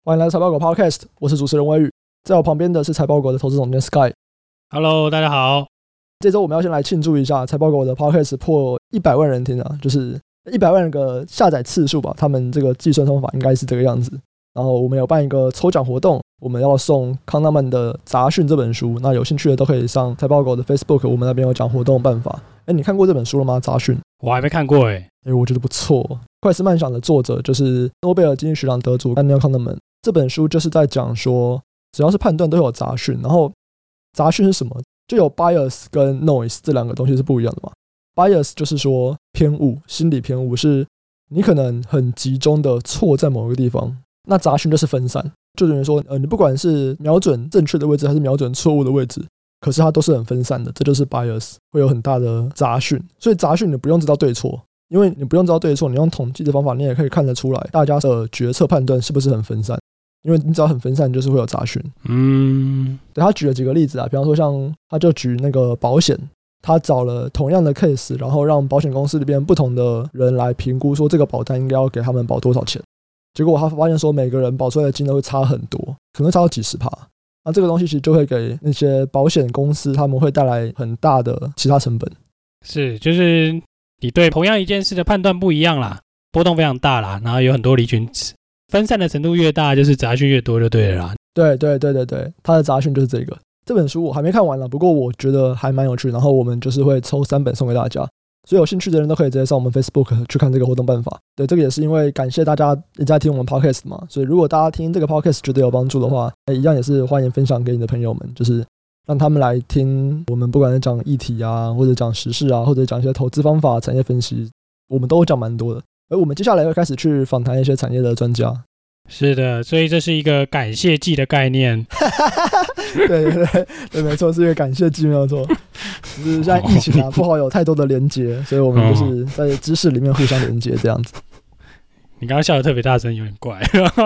欢迎来到财报狗 Podcast， 我是主持人威宇，在我旁边的是财报狗的投资总监 Sky。Hello， 大家好。 这周我们要先来庆祝一下财报狗的 Podcast 破100万人听啊，就是100万个下载次数吧，他们这个计算方法应该是这个样子。然后我们有办一个抽奖活动，我们要送康纳曼的《杂讯》这本书，那有兴趣的都可以上财报狗的 Facebook， 我们那边有讲活动办法。你看过这本书了吗？《杂讯》 我还没看过我觉得不错。快思慢想的作者就是诺贝尔经济学奖得主丹尼尔·康纳曼，这本书就是在讲说，只要是判断都有杂讯，然后杂讯是什么？就有 bias 跟 noise 这两个东西是不一样的嘛。bias 就是说偏误，心理偏误，是你可能很集中的错在某个地方。那杂讯就是分散，就等于说你不管是瞄准正确的位置还是瞄准错误的位置，可是它都是很分散的，这就是 bias， 会有很大的杂讯。所以杂讯你不用知道对错，因为你不用知道对错，你用统计的方法你也可以看得出来大家的决策判断是不是很分散，因为你只要很分散就是会有杂讯。对，他举了几个例子啊，比方说像他就举那个保险，他找了同样的 case， 然后让保险公司里边不同的人来评估说这个保单应该要给他们保多少钱，结果他发现说每个人保出来的金额会差很多，可能差到几10%。那这个东西其实就会给那些保险公司他们会带来很大的其他成本。 是，就是你对同样一件事的判断不一样啦，波动非常大啦，然后有很多离群值，分散的程度越大就是杂讯越多就对了啦。 对，他的杂讯就是这个。这本书我还没看完了，不过我觉得还蛮有趣，然后我们就是会抽3本送给大家，所以有兴趣的人都可以直接上我们 Facebook 去看这个活动办法。对，这个也是因为感谢大家一直在听我们 Podcast 嘛，所以如果大家听这个 Podcast 觉得有帮助的话，一样也是欢迎分享给你的朋友们，就是让他们来听我们不管是讲议题啊，或者讲时事啊，或者讲一些投资方法、产业分析，我们都讲蛮多的。而我们接下来会开始去访谈一些产业的专家。 是的，所以这是一个感谢季的概念。 对，没错，是一个感谢季，没有错。只是现在疫情啊，不好有太多的连结，所以我们就是在知识里面互相连结这样子。 你刚刚笑得特别大声，有点怪。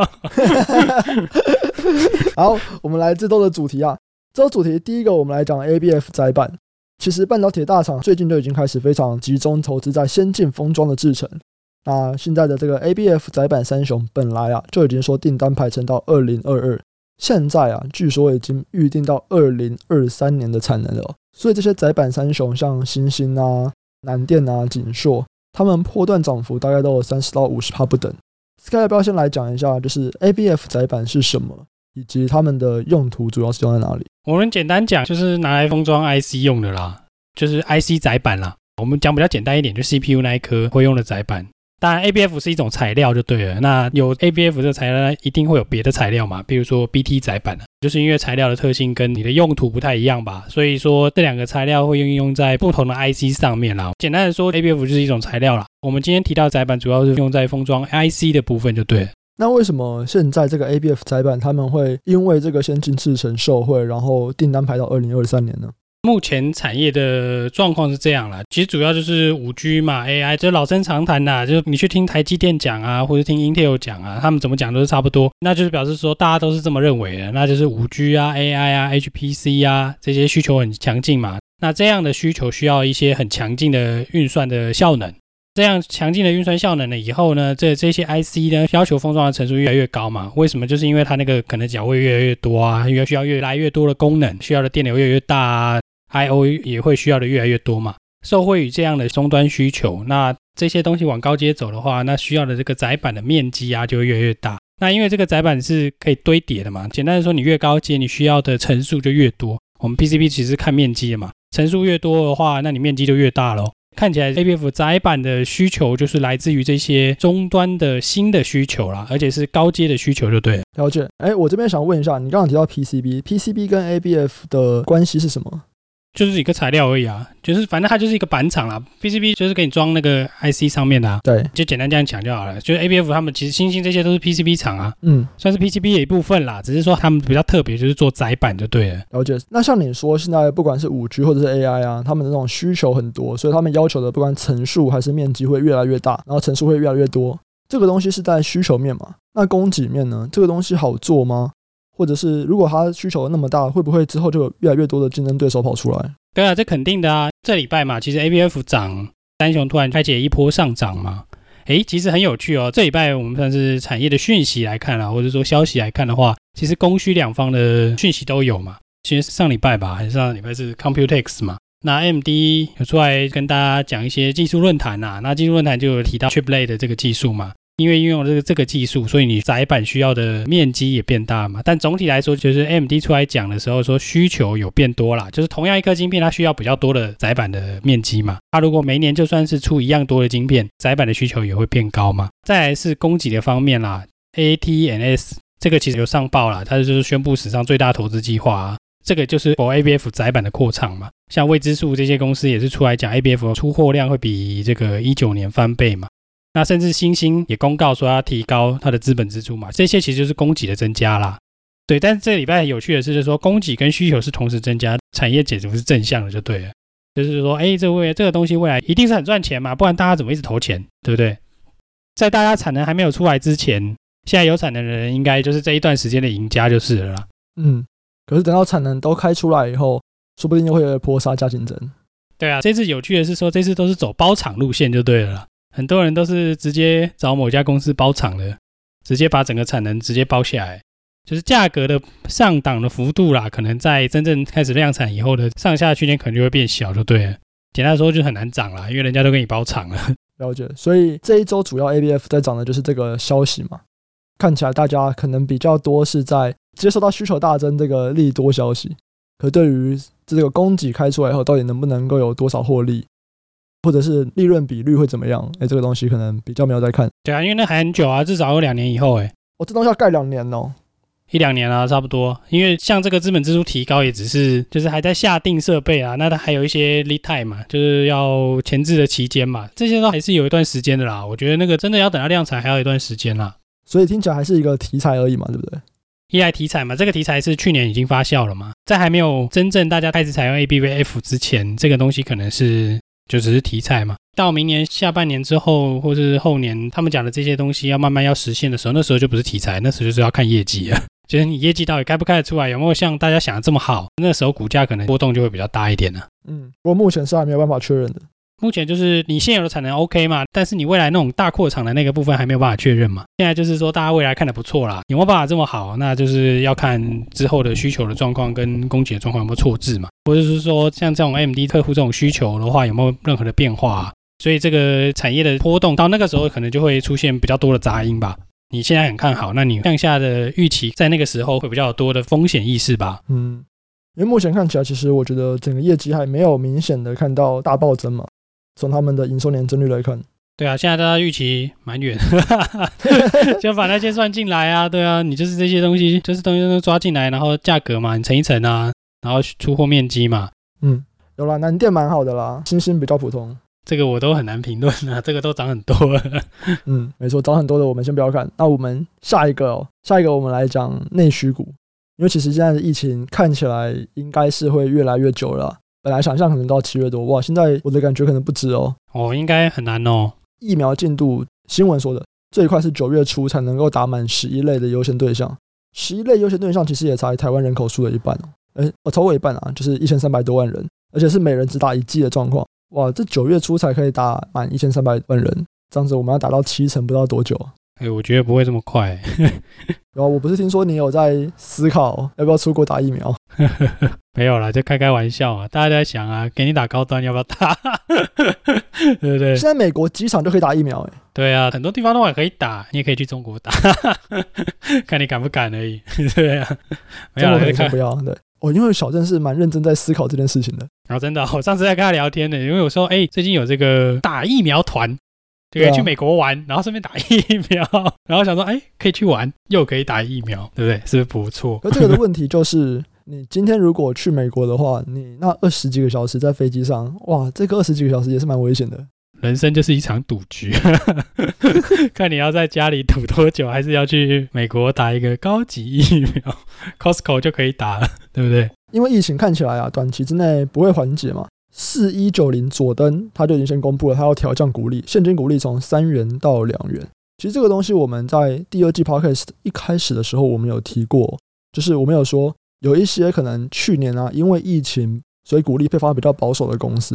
好，我们来这周的主题啊。这周主题第一个，我们来讲 ABF 载板。其实半导体大厂最近就已经开始非常集中投资在先进封装的制程。那现在的这个 ABF 载板三雄本来啊就已经说订单排程到2022，现在啊据说已经预定到2023年的产能了。所以这些载板三雄像欣兴啊、南电啊、景硕，他们波段涨幅大概都有30%到50%不等。Sky 要不要先来讲一下，就是 ABF 载板是什么，以及他们的用途主要是用在哪里？ 我们简单讲，就是拿来封装 IC 用的啦，就是 IC 载板啦。我们讲比较简单一点，就 CPU 那一颗会用的载板。当然 ABF 是一种材料就对了，那有 ABF 这个材料一定会有别的材料嘛，比如说 BT 载板，就是因为材料的特性跟你的用途不太一样吧，所以说这两个材料会应用在不同的 IC 上面啦。简单的说 ABF 就是一种材料啦，我们今天提到载板主要是用在封装 IC 的部分就对了。 那为什么现在这个 ABF 载板他们会因为这个先进制程受惠，然后订单排到2023年呢？ 目前产业的状况是这样啦，其实主要就是 5G 嘛 AI 就老生常谈啦，就是你去听台积电讲啊，或者听 Intel 讲啊，他们怎么讲都是差不多，那就是表示说大家都是这么认为的，那就是 5G 啊 AI 啊 HPC 啊这些需求很强劲嘛，那这样的需求需要一些很强劲的运算的效能，这样强劲的运算效能了以后呢，这些 IC 呢要求封装的层数越来越高嘛，为什么？就是因为它那个可能角位越来越多啊，需要越来越多的功能，需要的电流越来越大啊，I/O 也会需要的越来越多嘛，受惠于这样的终端需求，那这些东西往高阶走的话，那需要的这个载板的面积啊就会越来越大。那因为这个载板是可以堆叠的嘛，简单的说，你越高阶，你需要的层数就越多。我们 PCB 其实是看面积的嘛，层数越多的话，那你面积就越大咯。看起来 ABF 载板的需求就是来自于这些终端的新的需求啦，而且是高阶的需求就对了。 了解。我这边想问一下，你刚刚提到 PCB 跟 ABF 的关系是什么？ 就是一个材料而已啊，就是反正它就是一个板厂啦 ，PCB 就是给你装那个 IC 上面的啊， 对， 就简单这样讲就好了。就是 ABF 他们其实欣兴这些都是 PCB 厂啊，算是 PCB 的一部分啦，只是说他们比较特别，就是做载板就对了。 了解。那像你说，现在不管是 5G 或者是 AI 啊，他们的那种需求很多，所以他们要求的不管层数还是面积会越来越大，然后层数会越来越多。这个东西是在需求面嘛？那供给面呢？这个东西好做吗？或者是如果它需求那么大，会不会之后就有越来越多的竞争对手跑出来？ 对啊，这肯定的啊。这礼拜嘛，其实 ABF 涨，三雄突然开启一波上涨嘛。 其实很有趣哦。这礼拜我们算是产业的讯息来看啦，或者说消息来看的话，其实供需两方的讯息都有嘛。其实上礼拜吧，还是上礼拜是 Computex 嘛。那 AMD 有出来跟大家讲一些技术论坛啊，那技术论坛就有提到 Chiplet 的这个技术嘛。因为运用了这个技术，所以你载板需要的面积也变大嘛。但总体来说，就是 AMD 出来讲的时候说需求有变多啦，就是同样一颗晶片，它需要比较多的载板的面积嘛。它如果每年就算是出一样多的晶片，载板的需求也会变高嘛。再来是供给的方面啦 ，AT&S 这个其实有上报啦，它就是宣布史上最大投资计划啊。这个就是 ABF 载板的扩厂嘛。像未知数这些公司也是出来讲 ABF 出货量会比这个19年翻倍嘛。那甚至星星也公告说要提高它的资本支出嘛，这些其实就是供给的增加啦。对，但是这个礼拜有趣的是，就是说供给跟需求是同时增加，产业解读是正向的就对了。就是说，这个东西未来一定是很赚钱嘛，不然大家怎么一直投钱，对不对？在大家产能还没有出来之前，现在有产能的人应该就是这一段时间的赢家就是了啦。 可是等到产能都开出来以后，说不定又会有泼杀加竞争。 对啊，这次有趣的是说，这次都是走包厂路线就对了啦。很多人都是直接找某家公司包厂的，直接把整个产能直接包下来，就是价格的上档的幅度啦，可能在真正开始量产以后的上下区间可能就会变小就对了。简单说就很难涨啦，因为人家都给你包厂了。 了解，所以这一周主要 ABF 在涨的就是这个消息嘛。看起来大家可能比较多是在接受到需求大增这个利多消息，可对于这个供给开出来以后，到底能不能够有多少获利？或者是利润比率会怎么样？这个东西可能比较没有在看。 对啊，因为那还很久啊，至少有2年以后这东西要盖2年哦 ，1-2年啊，差不多。因为像这个资本支出提高，也只是就是还在下定设备啊，那它还有一些 lead time 嘛，就是要前置的期间嘛，这些都还是有一段时间的啦。我觉得那个真的要等到量产还要一段时间啦。 所以听起来还是一个题材而已嘛，对不对？ 依赖题材嘛，这个题材是去年已经发酵了嘛，在还没有真正大家开始采用 ABF 之前，这个东西可能是就只是题材嘛。到明年下半年之后，或是后年，他们讲的这些东西要慢慢要实现的时候，那时候就不是题材，那时候就是要看业绩了。就是你业绩到底开不开得出来，有没有像大家想的这么好，那时候股价可能波动就会比较大一点了。 不过目前是还没有办法确认的。 目前就是你现有的产能 OK 嘛，但是你未来那种大扩厂的那个部分还没有办法确认嘛。现在就是说大家未来看得不错啦，有没有办法这么好，那就是要看之后的需求的状况跟供给的状况有没有错置嘛，或者是说像这种 AMD 客户这种需求的话有没有任何的变化啊。所以这个产业的波动到那个时候可能就会出现比较多的杂音吧。你现在很看好，那你向下的预期在那个时候会比较多的风险意识吧。 因为目前看起来其实我觉得整个业绩还没有明显的看到大暴增嘛，从他们的营收年增率来看。 对啊，现在大家预期蛮远就把那些算进来啊。对啊，你就是这些东西就是东西都抓进来，然后价格嘛你乘一乘啊，然后出货面积嘛。 有啦，南电蛮好的啦，星星比较普通， 这个我都很难评论啊，这个都涨很多了没错，涨很多的我们先不要看。那我们下一个我们来讲内需股。因为其实现在的疫情看起来应该是会越来越久了啦，本来想象可能到7月多，哇，现在我的感觉可能不止哦。 应该很难哦。 疫苗进度新闻说的最快是9月初才能够打满11类的优先对象，11类优先对象其实也才台湾人口数的一半超过一半啊，就是1300多万人，而且是每人只打1剂的状况。哇，这9月初才可以打满1300万人，这样子我们要打到70%不知道多久啊。 我觉得不会这么快然后我不是听说你有在思考要不要出国打疫苗没有啦，就开玩笑啊，大家都在想啊，给你打高端要不要打对不对？ 现在美国机场就可以打疫苗对啊，很多地方都还可以打，你也可以去中国打看你敢不敢而已对啊，没有啦， 中国可能不要。对因为小郑是蛮认真在思考这件事情的。 然后真的我上次在跟他聊天的，因为我说最近有这个打疫苗团，就可以去美国玩，然后顺便打疫苗，然后想说可以去玩又可以打疫苗，对不对？是不是不错？ 可这个的问题就是你今天如果去美国的话，你那20几个小时在飞机上，哇，这个20几个小时也是蛮危险的。 人生就是一场赌局看你要在家里赌多久，还是要去美国打一个高级疫苗Costco 就可以打了，对不对？ 因为疫情看起来啊，短期之内不会缓解嘛。4190佐登他就已经先公布了，他要调降股利，现金股利从3元到2元。其实这个东西我们在第2季 Podcast 一开始的时候我们有提过，就是我们有说有一些可能去年啊因为疫情所以股利配发比较保守的公司，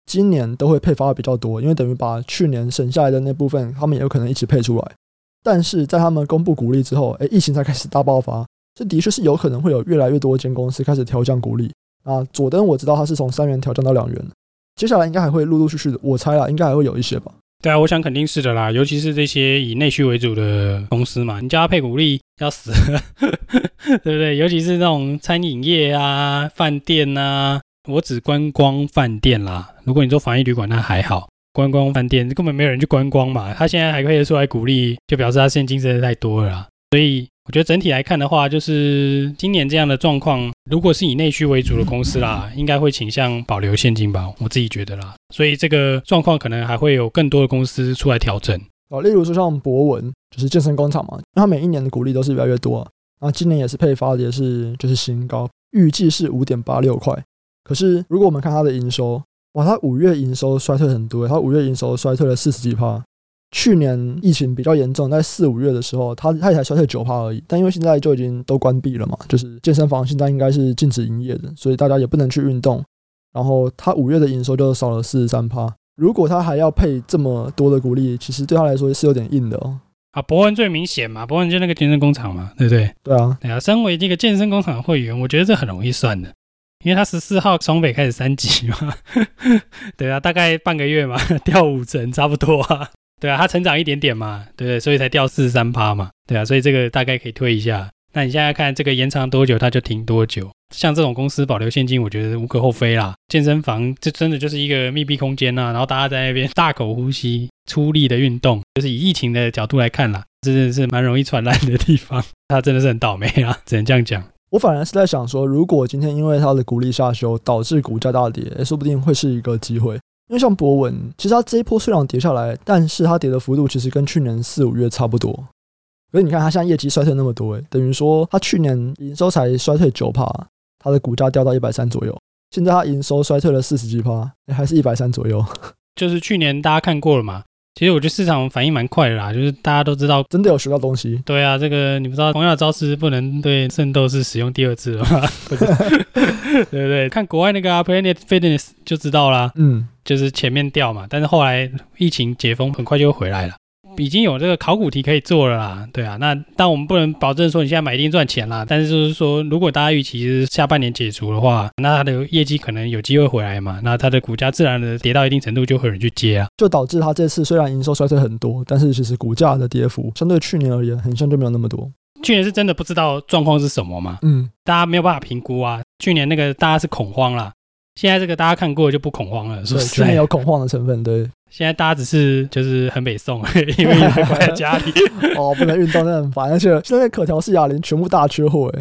今年都会配发的比较多，因为等于把去年省下来的那部分，他们也有可能一起配出来。但是在他们公布股利之后，疫情才开始大爆发，这的确是有可能会有越来越多间公司开始调降股利。佐登我知道它是从3元调降到2元，接下来应该还会陆陆续续的，我猜啦，应该还会有一些吧。 对啊，我想肯定是的啦，尤其是这些以内需为主的公司嘛，你叫他配股利要死了对不对？尤其是那种餐饮业啊、饭店啊，我指观光饭店啦。如果你做防疫旅馆那还好，观光饭店根本没有人去观光嘛，他现在还可以出来鼓励，就表示他现金真的太多了啦。所以我觉得整体来看的话，就是今年这样的状况，如果是以内需为主的公司啦，应该会倾向保留现金吧，我自己觉得啦。所以这个状况可能还会有更多的公司出来调整。 例如说像博文，就是健身工厂嘛，他每一年的股利都是越来越多然后今年也是配发的也是就是新高，预计是 5.86 块。可是如果我们看它的营收，哇，它5月营收衰退很多，它5月营收衰退了40几%。去年疫情比较严重，在4、5月的时候，它也才衰退9%而已。但因为现在就已经都关闭了嘛，就是健身房现在应该是禁止营业的，所以大家也不能去运动。然后它5月的营收就少了 43%。如果它还要配这么多的股利，其实对他来说是有点硬的博文最明显嘛，博文就那个健身工厂嘛，对不对？ 对啊， 身为这个健身工厂的会员，我觉得这很容易算的。因为他14号双北开始3级嘛对啊，大概半个月嘛，掉50%差不多啊。对啊，它成长一点点嘛，对不对？所以才掉 43% 嘛，对啊，所以这个大概可以推一下。那你现在看这个延长多久，它就停多久。像这种公司保留现金，我觉得无可厚非啦。健身房这真的就是一个密闭空间然后大家在那边大口呼吸、出力的运动，就是以疫情的角度来看啦，真的是蛮容易传染的地方。它真的是很倒霉啦，只能这样讲。 我反而是在想说，如果今天因为它的股利下修导致股价大跌，说不定会是一个机会。因为像博文，其实它这一波虽然跌下来，但是它跌的幅度其实跟去年4、5月差不多。可是你看它现在业绩衰退那么多，等于说它去年营收才衰退 9%， 它的股价掉到130左右。现在它营收衰退了40几%，还是130左右。 就是去年大家看过了嘛，其实我觉得市场反应蛮快的啦，就是大家都知道真的有学到东西。 对啊，这个你不知道同样的招式不能对圣斗士使用第2次了吗？对不对？看国外那个Planet Fitness 就知道啦，就是前面掉嘛，但是后来疫情解封很快就会回来了，已经有这个考古题可以做了啦。对啊，那但我们不能保证说你现在买一定赚钱啦，但是就是说如果大家预期是下半年解除的话，那它的业绩可能有机会回来嘛，那它的股价自然的跌到一定程度就会有人去接啊， 就导致它这次虽然营收衰退很多，但是其实股价的跌幅相对去年而言很像就没有那么多。 去年是真的不知道状况是什么嘛，大家没有办法评估啊。去年那个大家是恐慌啦，现在这个大家看过就不恐慌了。 对，去年有恐慌的成分，对。 现在大家只是就是很北宋，因为还关在家里不能运动，真的很烦。而且现在可调式哑铃全部大缺货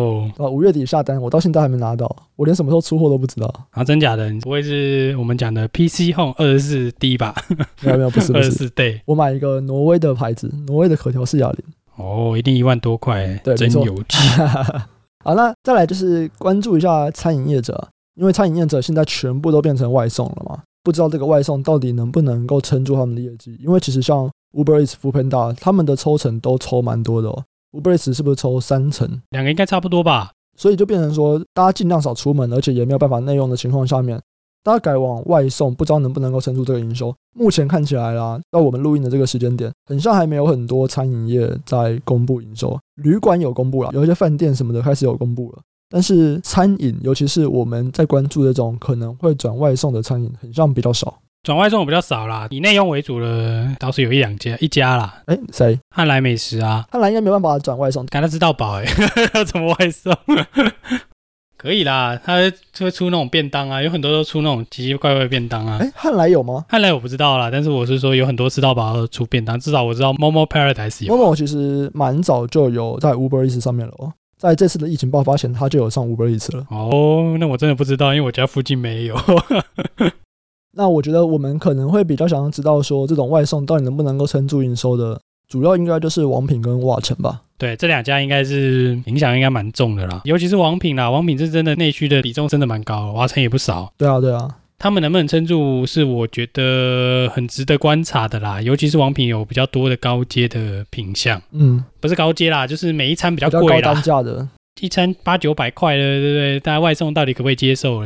5月底下单，我到现在还没拿到，我连什么时候出货都不知道。 真假的？不会是我们讲的 PC Home 24D 吧？ 没有，不是 24Day。 我买一个挪威的牌子，挪威的可调式哑铃。 一定1万多块， 对， 真有趣。 好，那再来就是关注一下餐饮业者，因为餐饮业者现在全部都变成外送了嘛，不知道这个外送到底能不能够撑住他们的业绩。因为其实像 Uber Eats、Foodpanda 他们的抽成都抽蛮多的Uber Eats 是不是抽3成？ 两个应该差不多吧。 所以就变成说大家尽量少出门，而且也没有办法内用的情况下面，大家改往外送，不知道能不能够撑住这个营收。目前看起来啦，到我们录音的这个时间点，很像还没有很多餐饮业在公布营收。旅馆有公布了，有一些饭店什么的开始有公布了，但是餐饮，尤其是我们在关注这种可能会转外送的餐饮，很像比较少。 转外送比较少啦，以内用为主的倒是有一家啦。 谁？ 汉来美食啊。 汉来应该没办法转外送， 赶他吃到饱要怎么外送？可以啦，他会出那种便当啊，有很多都出那种奇奇怪怪的便当啊。 汉来有吗？ 汉来我不知道啦，但是我是说有很多吃到饱的出便当，至少我知道 Momo Paradise 有。 Momo 其实蛮早就有在 Uber Eats 上面了在这次的疫情爆发前，他就有上 Uber Eats 了。 那我真的不知道，因为我家附近没有。 那我觉得我们可能会比较想要知道说，这种外送到底能不能够撑住营收的，主要应该就是王品跟瓦城吧。 对，这2家应该是影响应该蛮重的啦，尤其是王品啦，王品是真的内需的比重真的蛮高，瓦城也不少。 对啊， 他们能不能撑住是我觉得很值得观察的啦，尤其是王品有比较多的高阶的品项，不是高阶啦，就是每一餐比较贵啦， 比较高单价的， 一餐800-900块的，对不对？大家外送到底可不可以接受嘞？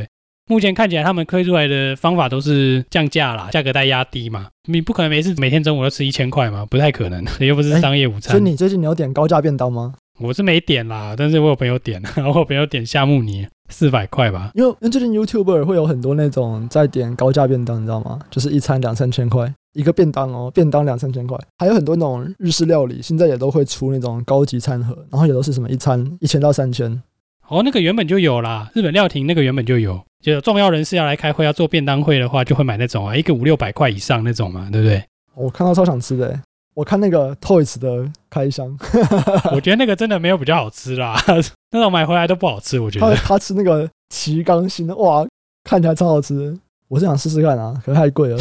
目前看起来他们推出来的方法都是降价啦，价格带压低嘛，你不可能每天中午都吃1000块嘛，不太可能，又不是商业午餐。 所以你最近有点高价便当吗？ 我是没点啦，但是我有朋友点，我有朋友点夏目尼400块吧。 因为最近 YouTuber 会有很多那种在点高价便当，你知道吗？就是一餐2、3千块一个便当哦，便当2、3千块。还有很多那种日式料理，现在也都会出那种高级餐盒，然后也都是什么一餐1000到3000。 哦，那个原本就有啦，日本料亭那个原本就有，就有重要人士要来开会要做便当会的话，就会买那种啊，一个500-600块以上那种嘛，对不对？ 我看到超想吃的耶，我看那个 Toys 的开箱， 我觉得那个真的没有比较好吃啦，那种买回来都不好吃，我觉得。 他吃那个旗钢心的，哇，看起来超好吃，我是想试试看啊，可是太贵了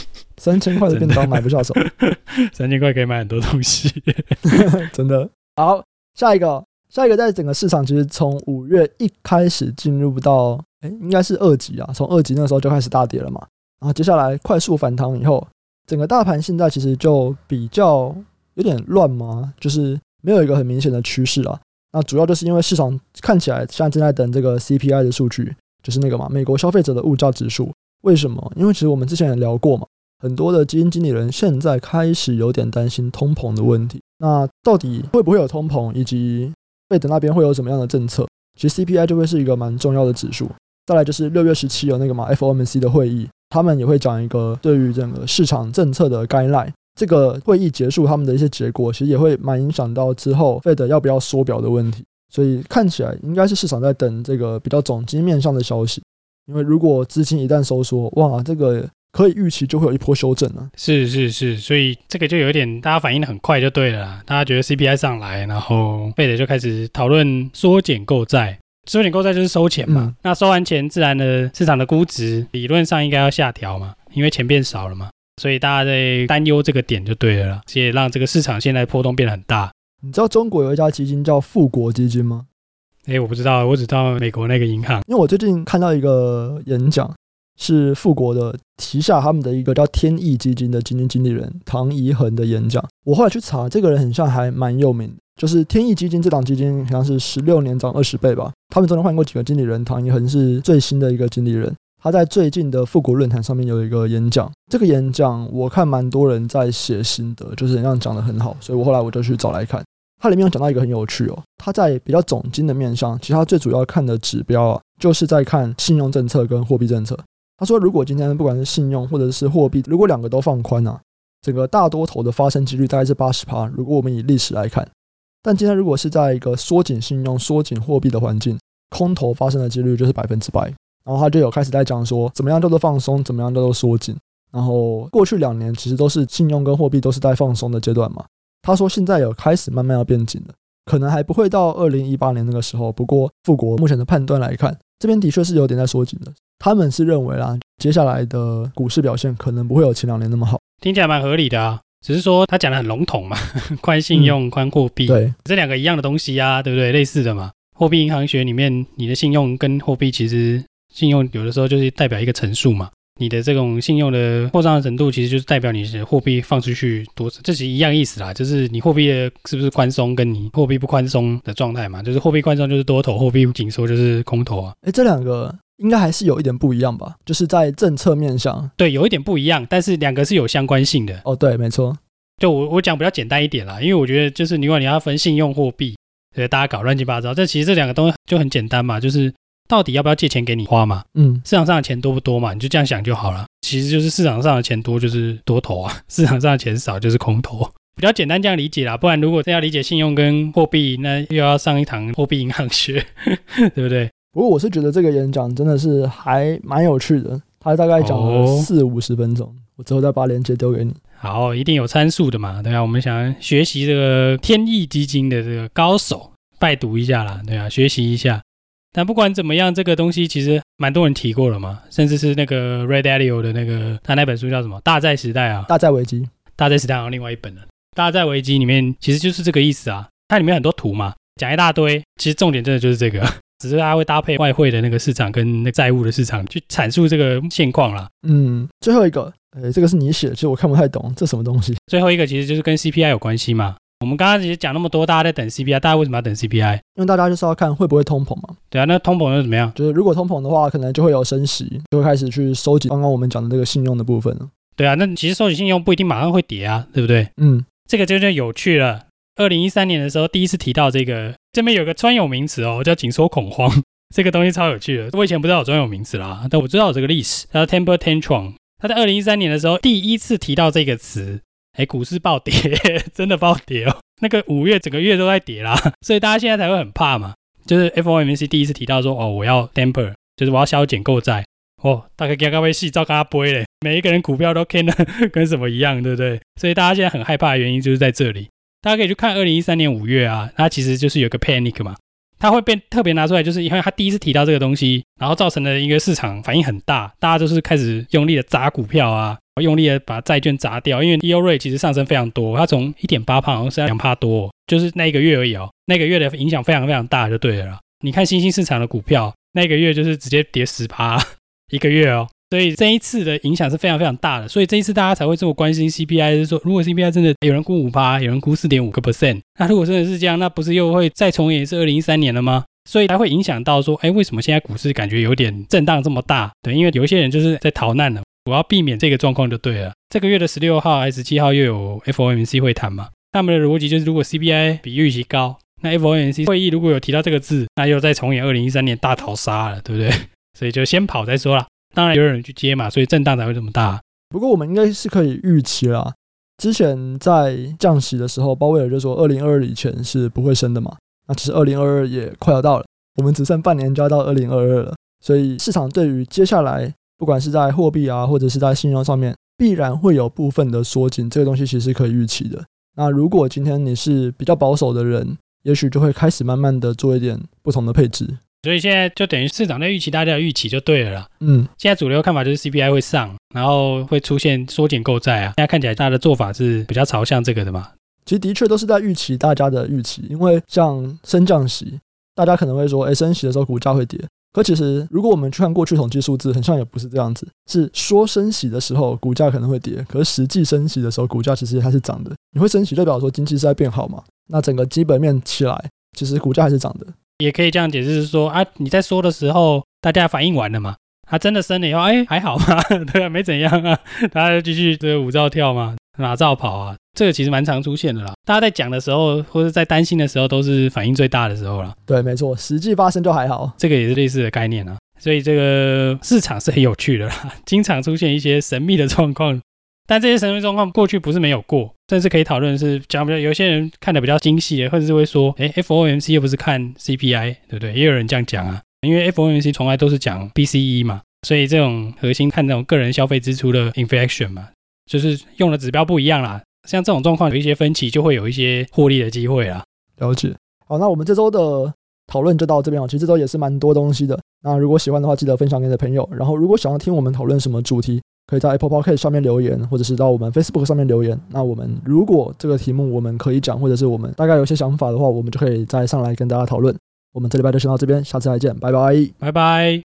，3000块的便当买不下手 ，3000块可以买很多东西， 真的。好，下一个在整个市场其实从5月一开始进入到应该是2级啊，从2级那时候就开始大跌了嘛，然后接下来快速反弹以后，整个大盘现在其实就比较有点乱嘛，就是没有一个很明显的趋势啊。那主要就是因为市场看起来现在正在等这个 CPI 的数据，就是那个嘛，美国消费者的物价指数。为什么？因为其实我们之前也聊过嘛，很多的基金经理人现在开始有点担心通膨的问题。那到底会不会有通膨，以及费德那边会有什么样的政策？其实 CPI 就会是一个蛮重要的指数。再来就是6月17有那个嘛 FOMC 的会议，他们也会讲一个对于整个市场政策的 guideline。这个会议结束，他们的一些结果其实也会蛮影响到之后费德要不要缩表的问题。所以看起来应该是市场在等这个比较总经面向的消息。因为如果资金一旦收缩，哇，这个可以预期就会有一波修正啊。 是，所以这个就有一点大家反应的很快就对了啦，大家觉得 CPI 上来，然后费德就开始讨论缩减购债。缩减购债就是收钱嘛，那收完钱自然的市场的估值理论上应该要下调嘛，因为钱变少了嘛，所以大家在担忧这个点就对了啦，所以让这个市场现在波动变得很大。 你知道中国有一家基金叫富国基金吗？ 我不知道，我只知道美国那个银行。 因为我最近看到一个演讲，是富国的旗下他们的一个叫天意基金的基金经理人唐怡恒的演讲。我后来去查，这个人很像还蛮有名的，就是天意基金这档基金好像是16年涨20倍吧。他们中间换过几个经理人，唐怡恒是最新的一个经理人。他在最近的富国论坛上面有一个演讲，这个演讲我看蛮多人在写心得，就是很像讲得很好，所以我后来我就去找来看。它里面有讲到一个很有趣哦，它在比较总经的面向，其实它最主要看的指标啊，就是在看信用政策跟货币政策。他说，如果今天不管是信用或者是货币，如果两个都放宽啊，整个大多头的发生几率大概是80%。如果我们以历史来看，但今天如果是在一个缩紧信用、缩紧货币的环境，空头发生的几率就是100%。然后他就有开始在讲说，怎么样叫做放松，怎么样叫做缩紧。然后过去2年其实都是信用跟货币都是在放松的阶段嘛。他说现在有开始慢慢要变紧了，可能还不会到2018年那个时候，不过富国目前的判断来看，这边的确是有点在缩紧的。他们是认为啦，接下来的股市表现可能不会有前2年那么好。 听起来蛮合理的啊，只是说他讲的很笼统嘛，宽信用、宽货币， 对， 这两个一样的东西啊，对不对？类似的嘛。货币银行学里面，你的信用跟货币其实信用有的时候就是代表一个乘数嘛。你的这种信用的扩张的程度，其实就是代表你的货币放出去多少，这其实一样意思啦，就是你货币的是不是宽松，跟你货币不宽松的状态嘛，就是货币宽松就是多头，货币紧缩就是空头啊。 这两个应该还是有一点不一样吧，就是在政策面上， 对，有一点不一样，但是两个是有相关性的。 哦，对，没错。 就我讲比较简单一点啦，因为我觉得就是如果你要分信用货币，对，大家搞乱七八糟，这其实这两个东西就很简单嘛，就是到底要不要借钱给你花嘛？市场上的钱多不多嘛？你就这样想就好了。其实就是市场上的钱多就是多头啊，市场上的钱少就是空头，比较简单这样理解啦。不然如果真要理解信用跟货币，那又要上一堂货币银行学，对不对？ 不过我是觉得这个演讲真的是还蛮有趣的，他大概讲了40-50分钟，我之后再把链接丢给你。 好，一定有参数的嘛，对啊，我们想学习这个天意基金的这个高手，拜读一下啦，对啊，学习一下。但不管怎么样，这个东西其实蛮多人提过了嘛，甚至是那个 Ray Dalio 的那个他那本书叫什么？大债时代啊， 大债危机， 大债时代好像另外一本了。大债危机里面其实就是这个意思啊，它里面很多图嘛，讲一大堆，其实重点真的就是这个，只是它会搭配外汇的那个市场跟那债务的市场去阐述这个现况啦。 最后一个，这个是你写的，其实我看不太懂，这什么东西？ 最后一个其实就是跟 CPI 有关系嘛。 我们刚刚其实讲那么多，大家在等 CPI， 大家为什么要等 CPI？ 因为大家就是要看会不会通膨嘛。 对啊，那通膨又怎么样？ 就是如果通膨的话，可能就会有升息，就会开始去收集刚刚我们讲的这个信用的部分了。 对啊，那其实收集信用不一定马上会跌啊，对不对？这个就有趣了。2013年的时候第一次提到这个，这边有个专有名词哦，叫紧缩恐慌。这个东西超有趣的，我以前不知道有专有名词啦，但我知道有这个历史，它叫 temper tantrum。他在2013年的时候第一次提到这个词，股市暴跌，真的暴跌哦。那个5月整个月都在跌啦，所以大家现在才会很怕嘛。就是 FOMC 第一次提到说，我要 temper， 就是我要削减购债。大概刚刚被戏照跟他背嘞，每一个人股票都 K 的跟什么一样，对不对？所以大家现在很害怕的原因就是在这里。大家可以去看2013年5月啊，它其实就是有个 panic 嘛，它会被特别拿出来，就是因为它第一次提到这个东西，然后造成了一个市场反应很大，大家就是开始用力的砸股票啊，用力的把债券砸掉，因为 EO rate 其实上升非常多，它从 1.8% 好像是 2% 多，就是那一个月而已哦，那个月的影响非常非常大就对了啦。你看新兴市场的股票，那个月就是直接跌 10% 一个月哦。所以这一次的影响是非常非常大的，所以这一次大家才会这么关心 CPI， 就是说如果 CPI 真的有人估 5%， 有人估 4.5%， 那如果真的是这样，那不是又会再重演一次2013年了吗？所以才会影响到说，为什么现在股市感觉有点震荡这么大？对，因为有一些人就是在逃难了，我要避免这个状况就对了。这个月的16号还是17号又有 FOMC 会谈嘛，他们的逻辑就是如果 CPI 比预期高，那 FOMC 会议如果有提到这个字，那又再重演2013年大逃杀了，对不对？所以就先跑再说啦。当然有人去接嘛，所以震荡才会这么大。 不过我们应该是可以预期啦，之前在降息的时候，鲍威尔就说2022以前是不会升的嘛。那其实2022也快要到了，我们只剩半年就要到2022了，所以市场对于接下来不管是在货币啊，或者是在信用上面，必然会有部分的缩紧，这个东西其实是可以预期的。那如果今天你是比较保守的人，也许就会开始慢慢的做一点不同的配置。 所以现在就等于市场在预期大家的预期就对了啦。现在主流看法就是 CPI 会上，然后会出现缩减购债啊。现在看起来大家的做法是比较朝向这个的嘛。 其实的确都是在预期大家的预期，因为像升降息，大家可能会说，升息的时候股价会跌。可其实如果我们去看过去统计数字，很像也不是这样子，是说升息的时候股价可能会跌，可是实际升息的时候股价其实还是涨的。你会升息代表说经济是在变好嘛？那整个基本面起来，其实股价还是涨的。 也可以这样解释，是说你在说的时候，大家反应完了嘛？它真的升了以后，还好嘛，对啊，没怎样啊，大家就继续舞照跳嘛，马照跑啊，这个其实蛮常出现的啦。大家在讲的时候，或者在担心的时候，都是反应最大的时候啦。 对，没错，实际发生就还好， 这个也是类似的概念啊。所以这个市场是很有趣的啦，经常出现一些神秘的状况。但这些神秘状况过去不是没有过，甚至可以讨论是讲比较，有些人看得比较精细的，或者是会说FOMC 又不是看 CPI， 对不对？也有人这样讲啊，因为 FOMC 从来都是讲 PCE 嘛，所以这种核心看这种个人消费支出的 inflation 嘛，就是用的指标不一样啦。像这种状况有一些分歧，就会有一些获利的机会啦。 了解。好，那我们这周的讨论就到这边了。其实这周也是蛮多东西的。那如果喜欢的话，记得分享给你的朋友。然后如果想要听我们讨论什么主题，可以在 Apple Podcast 上面留言，或者是到我们 Facebook 上面留言。那我们如果这个题目我们可以讲，或者是我们大概有些想法的话，我们就可以再上来跟大家讨论。我们这礼拜就先到这边，下次再见，拜拜， 拜拜。